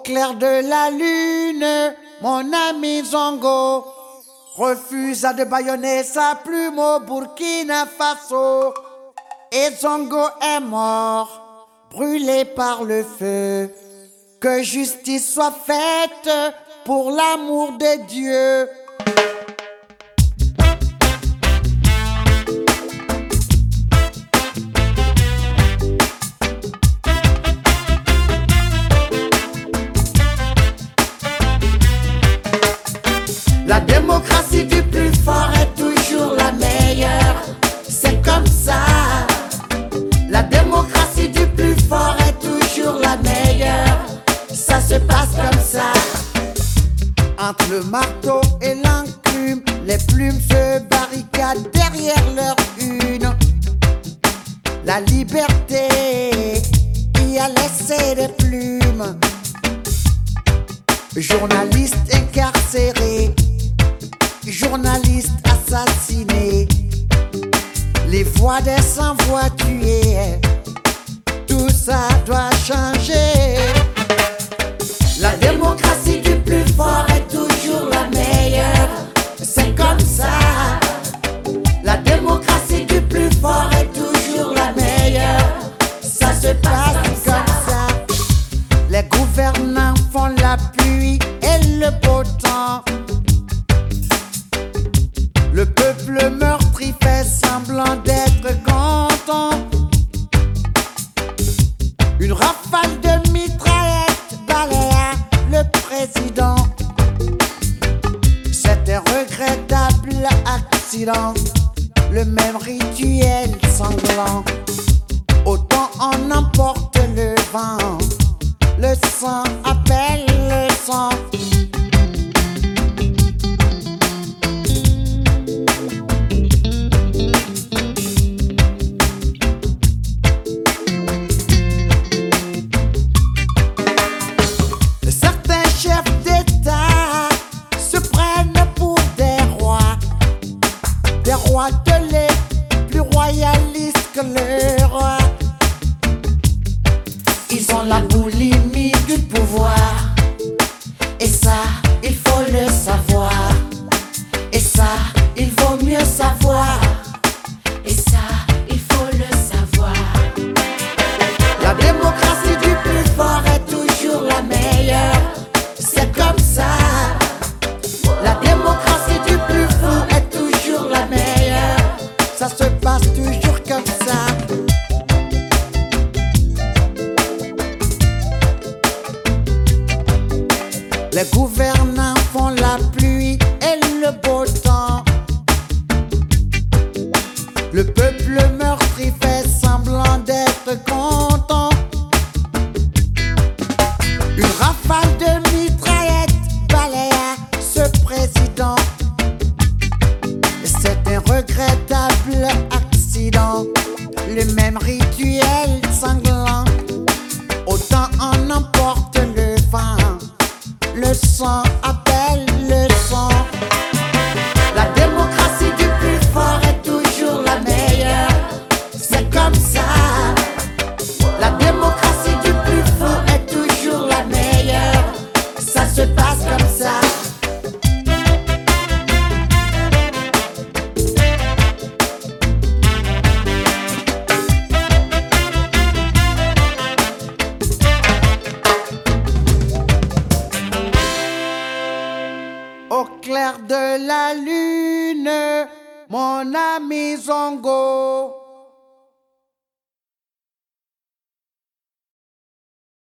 clair de la lune, mon ami Zongo refusa de bâillonner sa plume au Burkina Faso. Et Zongo est mort, brûlé par le feu. Que justice soit faite pour l'amour de Dieu. La démocratie du plus fort est toujours la meilleure. C'est comme ça. La démocratie du plus fort est toujours la meilleure. Ça se passe comme ça. Entre le marteau et l'enclume, les plumes se barricadent derrière leur une. La liberté y a laissé des plumes. Journalistes incarcérés, journalistes assassinés, les voix des sans-voix tuées, tout ça doit changer. La démocratie du plus fort est toujours la meilleure. C'est comme ça. La démocratie du plus fort est toujours la meilleure. Ça se passe comme ça. Les gouvernants font la pluie et le beau temps. Le peuple meurtri fait semblant d'être content. Une rafale de mitraillettes balaya le président. C'est un regrettable accident. Le même rituel sanglant. Autant on emporte le vent. Le sang appelle le sang. Certains chefs d'État se prennent pour des rois de lait, plus royalistes que le roi. Ils ont la boulimie du pouvoir. Et ça, il faut le savoir. Et ça, il vaut mieux savoir. Et ça, il faut le savoir. La démocratie du plus fort est toujours la meilleure. C'est comme ça. La démocratie du plus fort est toujours la meilleure. Ça se passe toujours comme ça. Les gouvernants font la pluie et le beau temps. Le peuple meurtri fait semblant d'être content. Une rafale de mitraillettes balaya ce président. C'est un regrettable accident. Le même rituel sanglant. Autant on emporte le vent. Le sang appelle le sang. La démocratie du plus fort est toujours la meilleure. C'est comme ça. La démocratie du plus fort est toujours la meilleure. Ça se passe comme ça. Au clair de la lune, mon ami Zongo